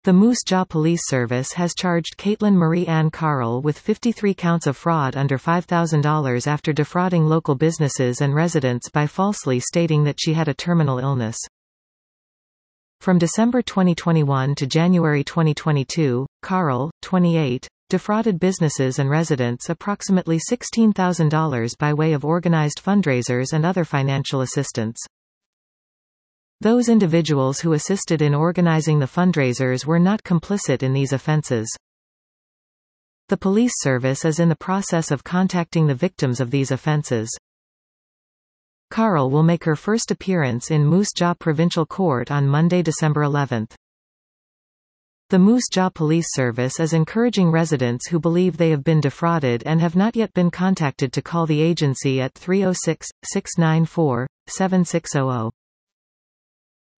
The Moose Jaw Police Service has charged Caitlin Marie Ann Carl with 53 counts of fraud under $5,000 after defrauding local businesses and residents by falsely stating that she had a terminal illness. From December 2021 to January 2022, Carl, 28, defrauded businesses and residents approximately $16,000 by way of organized fundraisers and other financial assistance. Those individuals who assisted in organizing the fundraisers were not complicit in these offenses. The police service is in the process of contacting the victims of these offenses. Carl will make her first appearance in Moose Jaw Provincial Court on Monday, December 11. The Moose Jaw Police Service is encouraging residents who believe they have been defrauded and have not yet been contacted to call the agency at 306-694-7600.